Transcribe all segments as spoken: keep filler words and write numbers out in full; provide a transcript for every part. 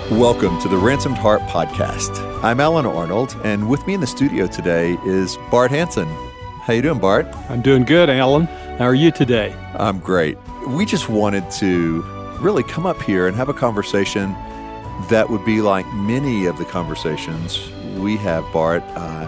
Welcome to the Ransomed Heart Podcast. I'm Alan Arnold, and with me in the studio today is Bart Hansen. How you doing, Bart? I'm doing good, Alan. How are you today? I'm great. We just wanted to really come up here and have a conversation that would be like many of the conversations we have, Bart,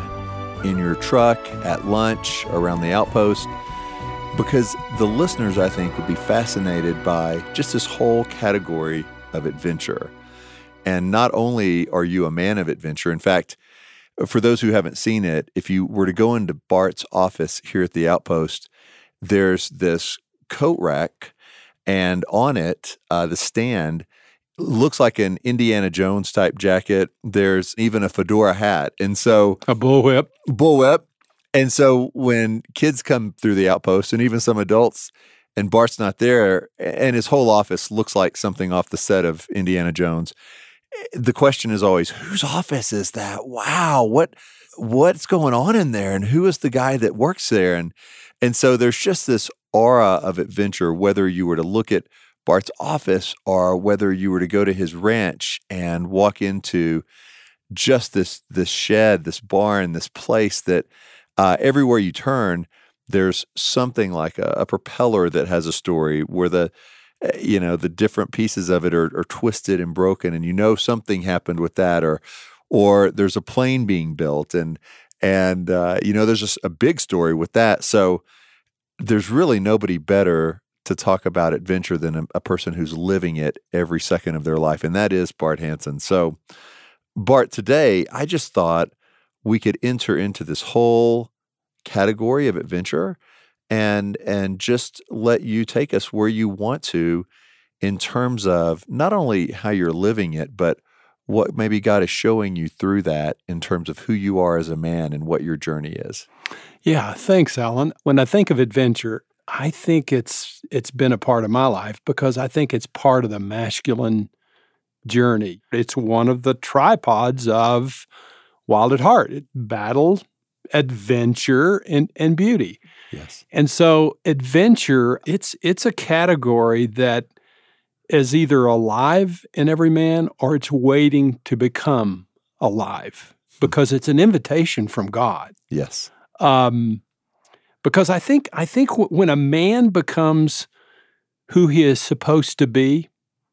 uh, in your truck, at lunch, around the outpost, because the listeners, I think, would be fascinated by just this whole category of adventure. And not only are you a man of adventure, in fact, for those who haven't seen it, if you were to go into Bart's office here at the Outpost, there's this coat rack, and on it, uh, the stand looks like an Indiana Jones type jacket. There's even a fedora hat. And so a bullwhip. Bullwhip. And so when kids come through the Outpost, and even some adults, and Bart's not there, and his whole office looks like something off the set of Indiana Jones, the question is always, whose office is that? Wow, what what's going on in there? And who is the guy that works there? And and so there's just this aura of adventure, whether you were to look at Bart's office or whether you were to go to his ranch and walk into just this this shed, this barn, this place that uh, everywhere you turn, there's something like a, a propeller that has a story where the you know, the different pieces of it are, are twisted and broken, and you know something happened with that, or or there's a plane being built, and and uh, you know there's just a big story with that. So there's really nobody better to talk about adventure than a, a person who's living it every second of their life, and that is Bart Hansen. So Bart, today I just thought we could enter into this whole category of adventure and and just let you take us where you want to in terms of not only how you're living it, but what maybe God is showing you through that in terms of who you are as a man and what your journey is. Yeah, thanks, Alan. When I think of adventure, I think it's it's been a part of my life because I think it's part of the masculine journey. It's one of the tripods of Wild at Heart. It battle, adventure, and, and beauty. Yes. And so adventure, it's it's a category that is either alive in every man or it's waiting to become alive because it's an invitation from God. Yes. Um, because I think I think w- when a man becomes who he is supposed to be,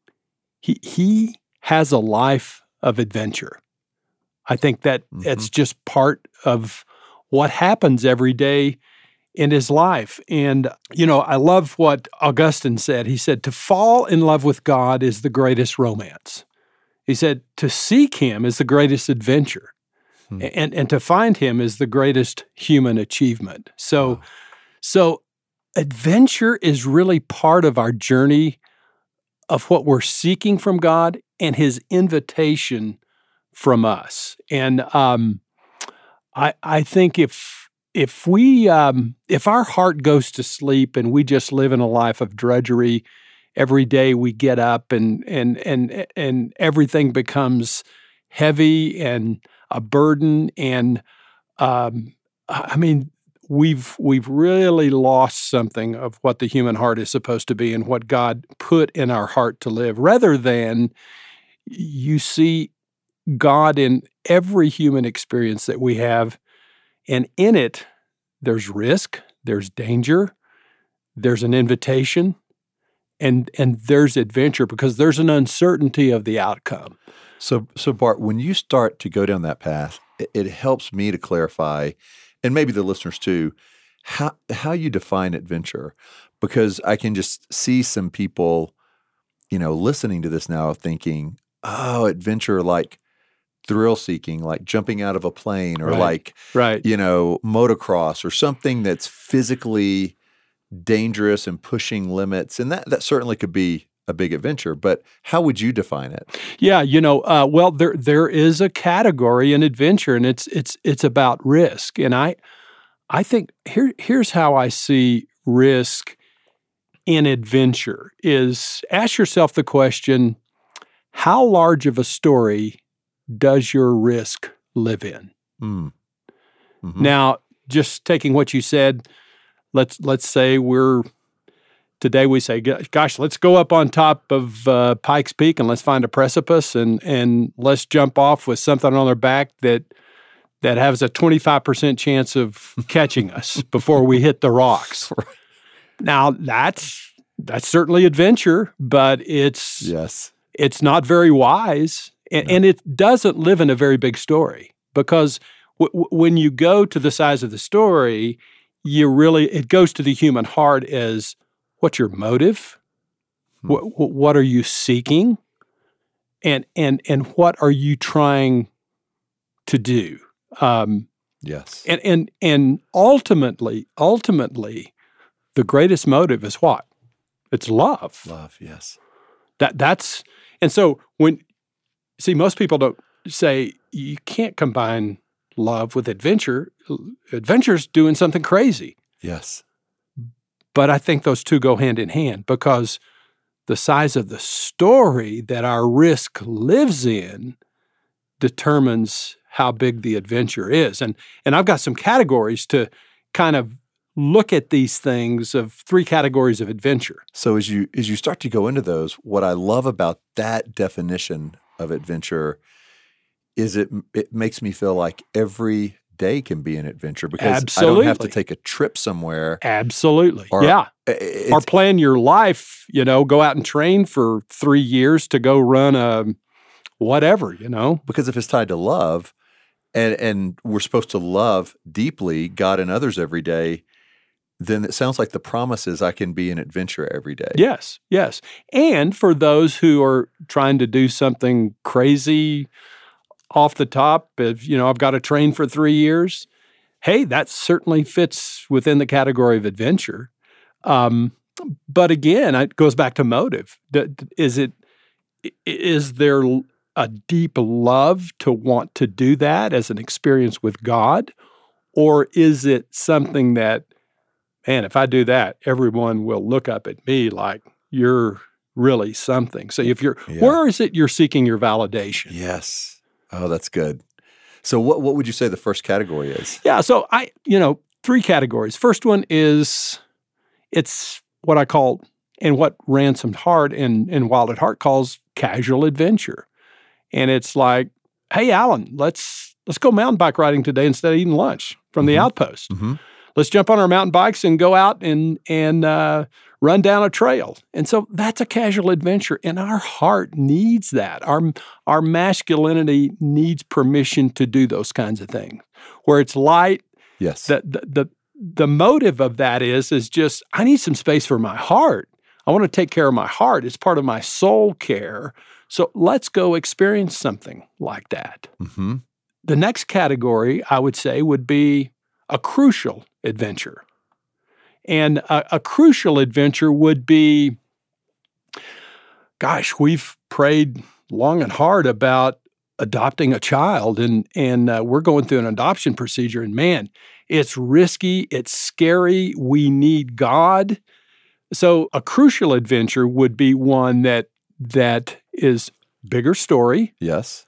he he has a life of adventure. I think that mm-hmm. it's just part of what happens every day in his life. And, you know, I love what Augustine said. He said, to fall in love with God is the greatest romance. He said, to seek him is the greatest adventure. Hmm. And, and to find him is the greatest human achievement. So, wow. so adventure is really part of our journey of what we're seeking from God and his invitation from us. And um, I, I think if If we, um, if our heart goes to sleep and we just live in a life of drudgery, every day we get up and and and and everything becomes heavy and a burden, and um, I mean, we've we've really lost something of what the human heart is supposed to be and what God put in our heart to live. Rather than you see God in every human experience that we have. And in it, there's risk, there's danger, there's an invitation, and and there's adventure because there's an uncertainty of the outcome. So, so Bart, when you start to go down that path, it, it helps me to clarify, and maybe the listeners too, how how you define adventure, because I can just see some people, you know, listening to this now thinking, oh, adventure like thrill-seeking, like jumping out of a plane or right. like, right. you know, motocross or something that's physically dangerous and pushing limits. And that, that certainly could be a big adventure, but how would you define it? Yeah, you know, uh, well, there there is a category in adventure, and it's it's it's about risk. And I I think here here's how I see risk in adventure is ask yourself the question, how large of a story does your risk live in? Mm. Mm-hmm. Now, just taking what you said, let's let's say we're Today we say, gosh, let's go up on top of uh, Pikes Peak and let's find a precipice and and let's jump off with something on our back that that has a twenty-five percent chance of catching us before we hit the rocks. Now, that's that's certainly adventure, but it's yes. it's not very wise, and, No. and it doesn't live in a very big story because w- w- when you go to the size of the story, you really it goes to the human heart as what's your motive? Hmm. What, what are you seeking? And and and what are you trying to do? Um, Yes. and and and ultimately, ultimately, the greatest motive is what? It's love. Love, yes. That that's and so when see most people don't say you can't combine love with adventure. Adventure's doing something crazy. Yes. But I think those two go hand in hand because the size of the story that our risk lives in determines how big the adventure is. And and I've got some categories to kind of look at these things of three categories of adventure. So as you as you start to go into those, what I love about that definition of adventure is it it makes me feel like every day can be an adventure because Absolutely. I don't have to take a trip somewhere. Absolutely. Or, yeah. It's, or plan your life, you know, go out and train for three years to go run a whatever, you know. Because if it's tied to love and and we're supposed to love deeply God and others every day, then it sounds like the promise is I can be an adventurer every day. Yes, yes. And for those who are trying to do something crazy off the top, if, you know, I've got to train for three years, hey, that certainly fits within the category of adventure. Um, but again, it goes back to motive. Is it, is there a deep love to want to do that as an experience with God? Or is it something that, man, if I do that, everyone will look up at me like you're really something. So if you're, Yeah. where is it you're seeking your validation? Yes. Oh, that's good. So what what would you say the first category is? Yeah. So I, you know, three categories. First one is it's what I call, and what Ransomed Heart and, and Wild at Heart calls casual adventure. And it's like, hey, Alan, let's let's go mountain bike riding today instead of eating lunch from Mm-hmm. the outpost. Mm-hmm. Let's jump on our mountain bikes and go out and and uh, run down a trail. And so that's a casual adventure, and our heart needs that. Our our masculinity needs permission to do those kinds of things. Where it's light, Yes. the the the, the motive of that is is just I need some space for my heart. I want to take care of my heart. It's part of my soul care. So let's go experience something like that. Mm-hmm. The next category I would say would be a crucial adventure. And a, a crucial adventure would be, gosh, we've prayed long and hard about adopting a child, and and uh, we're going through an adoption procedure, and man, it's risky, it's scary, we need God. So a crucial adventure would be one that that is bigger story, Yes.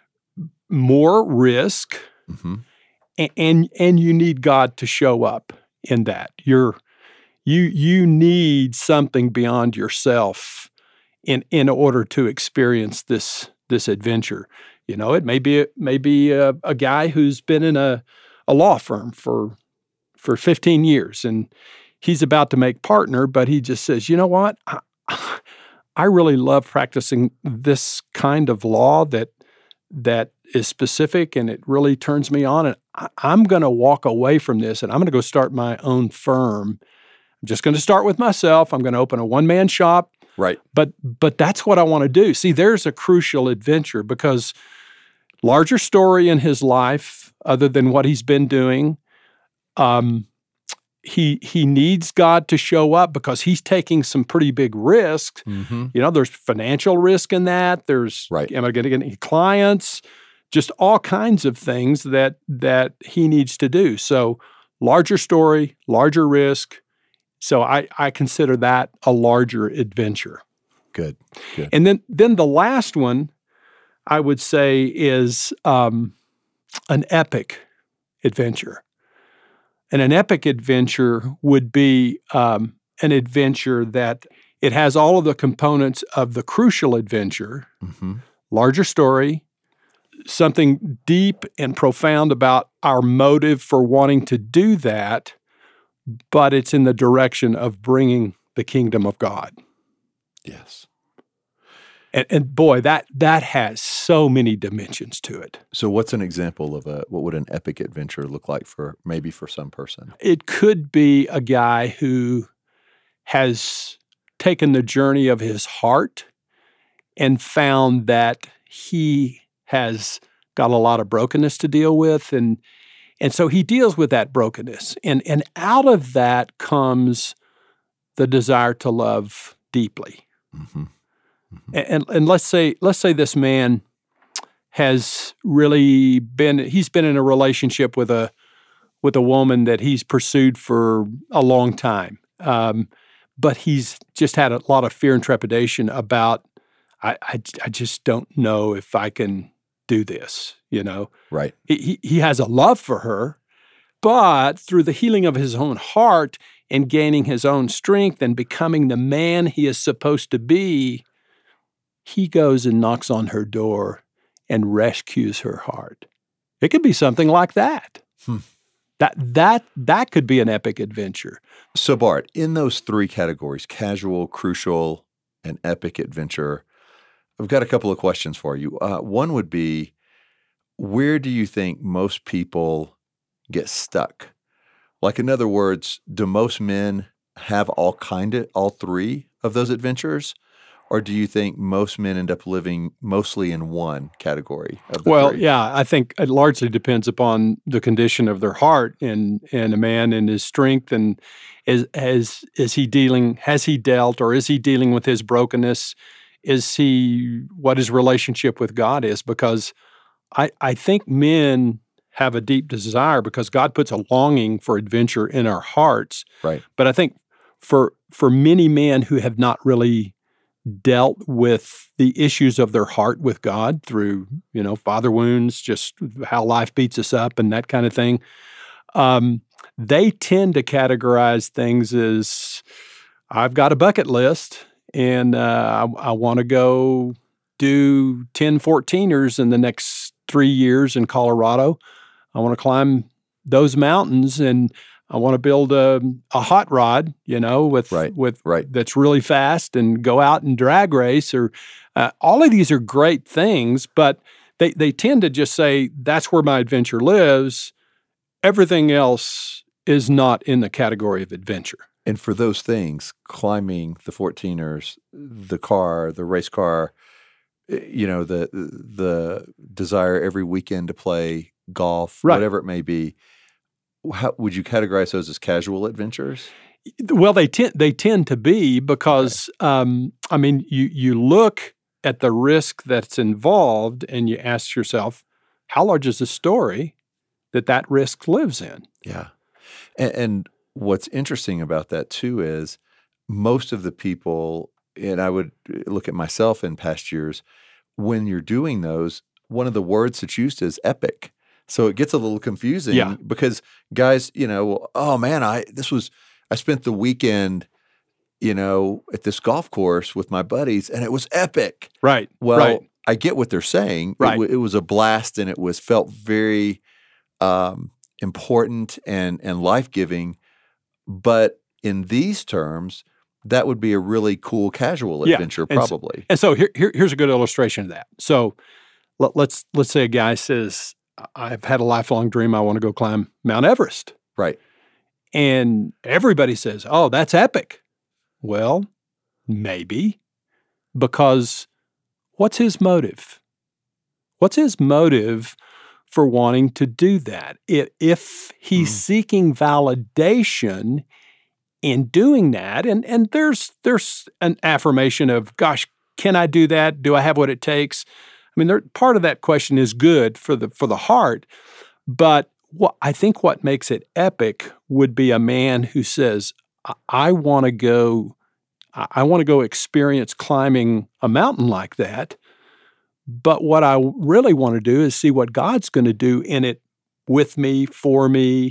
more risk, Mm-hmm. and, and and you need God to show up in that. You're you you need something beyond yourself in in order to experience this this adventure. You know, it may be maybe a, a guy who's been in a a law firm for for fifteen years, and he's about to make partner, but he just says, you know what, I, I really love practicing this kind of law that that is specific and it really turns me on. And I, I'm going to walk away from this and I'm going to go start my own firm. I'm just going to start with myself. I'm going to open a one-man shop. Right. But but that's what I want to do. See, there's a crucial adventure because larger story in his life other than what he's been doing. Um, he he needs God to show up because he's taking some pretty big risks. Mm-hmm. You know, there's financial risk in that. There's, Right. am I going to get any clients? Just all kinds of things that that he needs to do. So larger story, larger risk. So I, I consider that a larger adventure. Good. Good. And then then the last one I would say is um, an epic adventure. And an epic adventure would be um, an adventure that it has all of the components of the crucial adventure, mm-hmm. larger story, something deep and profound about our motive for wanting to do that, but it's in the direction of bringing the kingdom of God. Yes. And, and boy, that that has so many dimensions to it. So what's an example of a, what would an epic adventure look like for, maybe for some person? It could be a guy who has taken the journey of his heart and found that he has got a lot of brokenness to deal with. And, and so he deals with that brokenness. And, and out of that comes the desire to love deeply. Mm-hmm. Mm-hmm. And, and let's say let's say this man has really been he's been in a relationship with a with a woman that he's pursued for a long time, um, but he's just had a lot of fear and trepidation about I, I I just don't know if I can do this. You know, right? He he has a love for her, but through the healing of his own heart and gaining his own strength and becoming the man he is supposed to be, he goes and knocks on her door and rescues her heart. It could be something like that. Hmm. That that that could be an epic adventure. So Bart, in those three categories, casual, crucial, and epic adventure, I've got a couple of questions for you. Uh, one would be, where do you think most people get stuck? Like, in other words, do most men have all kind of all three of those adventures? Or do you think most men end up living mostly in one category of the Well, three? yeah, I think it largely depends upon the condition of their heart and and a man and his strength, and is as is he dealing has he dealt or is he dealing with his brokenness? Is he what his relationship with God is? Because I I think men have a deep desire because God puts a longing for adventure in our hearts. Right. But I think for for many men who have not really dealt with the issues of their heart with God through, you know, father wounds, just how life beats us up and that kind of thing, um, they tend to categorize things as, I've got a bucket list and uh, I, I want to go do ten fourteeners in the next three years in Colorado. I want to climb those mountains and I want to build a, a hot rod, you know, with Right, with right. that's really fast and go out and drag race. Or uh, all of these are great things, but they they tend to just say that's where my adventure lives. Everything else is not in the category of adventure. And for those things, climbing the fourteeners, the car, the race car, you know, the the desire every weekend to play golf, Right. whatever it may be. How, would you categorize those as casual adventures? Well, they tend they tend to be because okay. um, I mean, you you look at the risk that's involved, and you ask yourself, how large is the story that that risk lives in? Yeah, and, and what's interesting about that too is most of the people, and I would look at myself in past years, when you're doing those, one of the words that's used is epic. So it gets a little confusing yeah. because guys, you know, oh man, I this was I spent the weekend, you know, at this golf course with my buddies, and it was epic. Right. Well, right. I get what they're saying. Right. It, w- it was a blast, and it was felt very um, important and and life giving. But in these terms, that would be a really cool casual yeah. adventure, and probably. So, and so here, here here's a good illustration of that. So let, let's let's say a guy says, I've had a lifelong dream. I want to go climb Mount Everest. Right. And everybody says, oh, that's epic. Well, maybe, because what's his motive? What's his motive for wanting to do that? If, if he's mm. seeking validation in doing that, and, and there's there's an affirmation of, gosh, can I do that? Do I have what it takes? I mean, there, part of that question is good for the for the heart, but what I think what makes it epic would be a man who says, "I, I want to go, I, I want to go experience climbing a mountain like that, but what I really want to do is see what God's going to do in it with me, for me,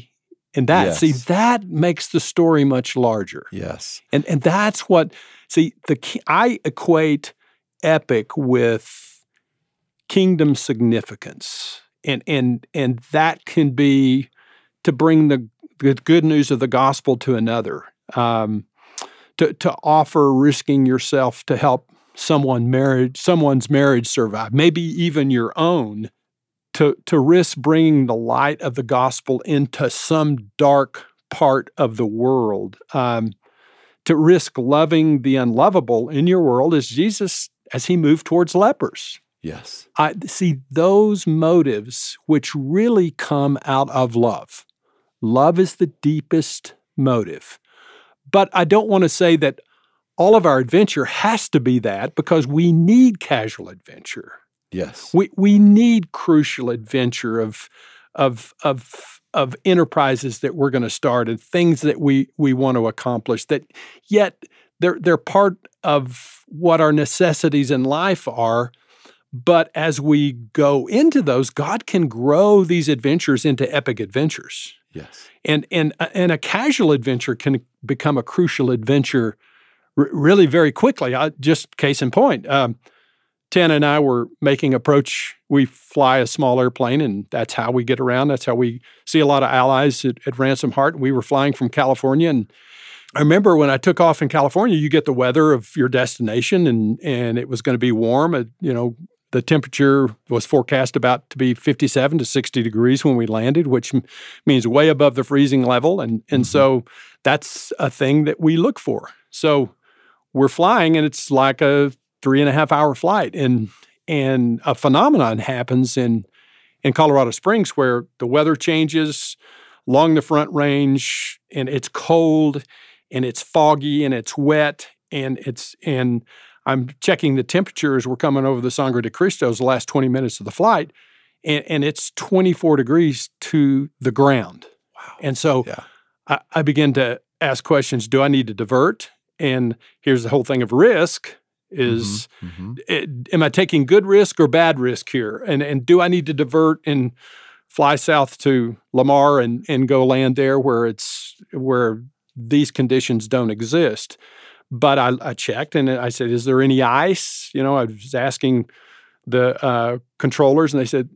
And that, Yes. see, that makes the story much larger. Yes. And and that's what, see, the key, I equate epic with kingdom significance. And and and that can be to bring the, the good news of the gospel to another, um, to to offer risking yourself to help someone marriage, someone's marriage survive, maybe even your own, to to risk bringing the light of the gospel into some dark part of the world, um, to risk loving the unlovable in your world as Jesus, as he moved towards lepers. Yes. I see those motives which really come out of love. Love is the deepest motive. But I don't want to say that all of our adventure has to be that, because we need casual adventure. Yes. We we need crucial adventure of of of of enterprises that we're going to start and things that we we want to accomplish, that yet they're they're part of what our necessities in life are. But as we go into those, God can grow these adventures into epic adventures. Yes. And and and a casual adventure can become a crucial adventure r- really very quickly. I, just case in point, um, Tana and I were making approach. We fly a small airplane, and that's how we get around. That's how we see a lot of allies at, at Ransom Heart. We were flying from California, and I remember when I took off in California, you get the weather of your destination, and and it was going to be warm. It, you know, the temperature was forecast about to be fifty-seven to sixty degrees when we landed, which m- means way above the freezing level. And, and Mm-hmm. so that's a thing that we look for. So we're flying, and it's like a three and a half hour flight. And and a phenomenon happens in, in Colorado Springs where the weather changes along the Front Range, and it's cold, and it's foggy, and it's wet, and it's and I'm checking the temperature as we're coming over the Sangre de Cristos the last twenty minutes of the flight, and, and it's twenty-four degrees to the ground. Wow. And so Yeah. I, I begin to ask questions. Do I need to divert? And here's the whole thing of risk is, Mm-hmm. it, am I taking good risk or bad risk here? And and do I need to divert and fly south to Lamar and, and go land there where it's where these conditions don't exist? But I, I checked, and I said, is there any ice? You know, I was asking the uh, controllers, and they said,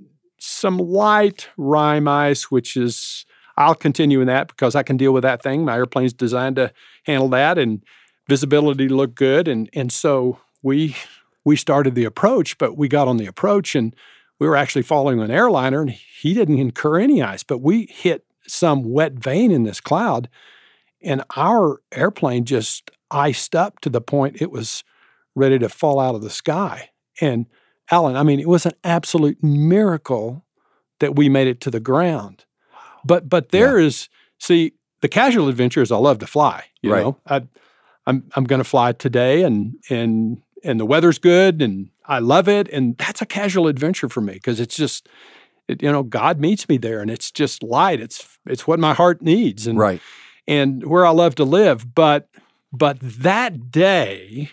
some light rime ice, which is, I'll continue in that because I can deal with that thing. My airplane's designed to handle that, and visibility looked good. And and so we we started the approach, but we got on the approach, and we were actually following an airliner, and he didn't incur any ice, but we hit some wet vein in this cloud, and our airplane just iced up to the point it was ready to fall out of the sky. And Alan, I mean, it was an absolute miracle that we made it to the ground. But but there Yeah. is, see, the casual adventures, I love to fly. You Right. know, I, I'm I'm going to fly today, and and and the weather's good, and I love it, and that's a casual adventure for me because it's just, it, you know, God meets me there, and it's just light. It's it's what my heart needs, and Right. and where I love to live. But but that day,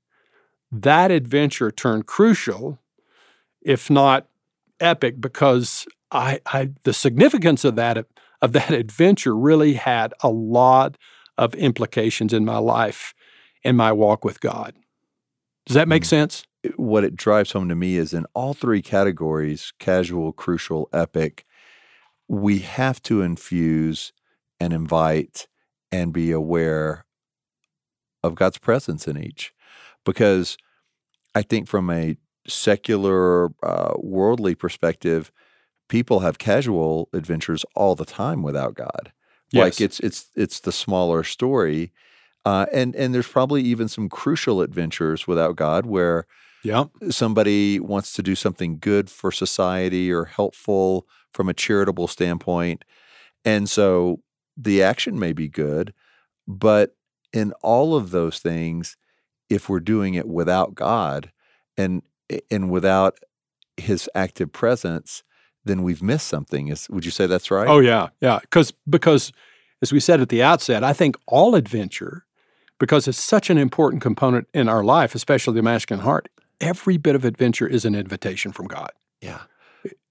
that adventure turned crucial, if not epic, because I, I the significance of that of that adventure really had a lot of implications in my life and my walk with God. Does that make Mm. sense? What it drives home to me is in all three categories, casual, crucial, epic, we have to infuse and invite and be aware of God's presence in each. Because I think from a secular, uh, worldly perspective, people have casual adventures all the time without God. Like Yes. it's it's it's the smaller story. Uh, and and there's probably even some crucial adventures without God where Yeah. somebody wants to do something good for society or helpful from a charitable standpoint. And so the action may be good, but in all of those things, if we're doing it without God and and without his active presence, then we've missed something. Is would you say that's right? Oh, yeah. Yeah. Because, because as we said at the outset, I think all adventure, because it's such an important component in our life, especially the masculine heart, every bit of adventure is an invitation from God. Yeah.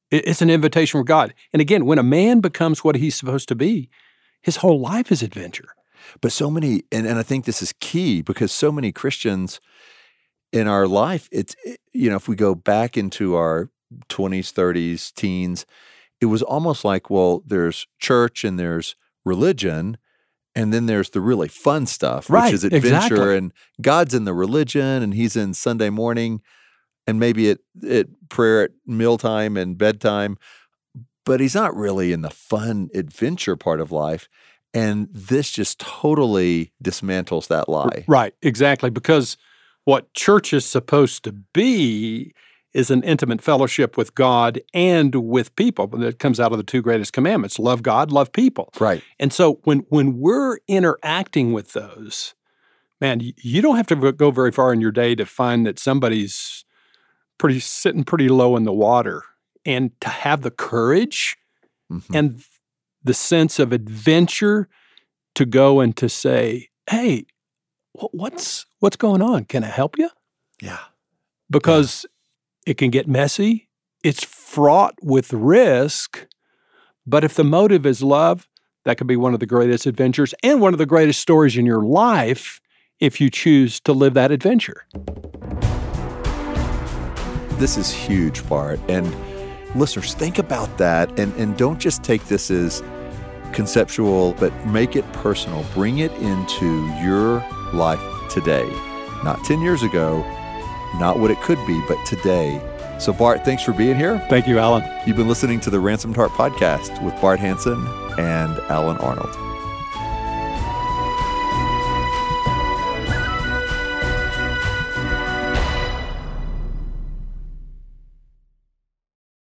It's an invitation from God. And again, when a man becomes what he's supposed to be, his whole life is adventure. But so many, and, and I think this is key because so many Christians in our life, it's, you know, if we go back into our twenties, thirties, teens, it was almost like, well, there's church and there's religion, and then there's the really fun stuff, Right, which is adventure, exactly. and God's in the religion, and he's in Sunday morning, and maybe at, at prayer at mealtime and bedtime, but he's not really in the fun adventure part of life. And this just totally dismantles that lie. Right, exactly. Because what church is supposed to be is an intimate fellowship with God and with people. That comes out of the two greatest commandments: love God, love people. Right. And so when when we're interacting with those, man, you, you don't have to go very far in your day to find that somebody's pretty sitting pretty low in the water, and to have the courage Mm-hmm. and the sense of adventure to go and to say, "Hey, wh- what's what's going on? Can I help you?" Yeah. Because it can get messy. It's fraught with risk. But if the motive is love, that could be one of the greatest adventures and one of the greatest stories in your life if you choose to live that adventure. This is huge, Bart. And listeners, think about that, and, and don't just take this as conceptual, but make it personal. Bring it into your life today. Not ten years ago, not what it could be, but today. So Bart, thanks for being here. Thank you, Alan. You've been listening to the Ransomed Heart Podcast with Bart Hansen and Alan Arnold.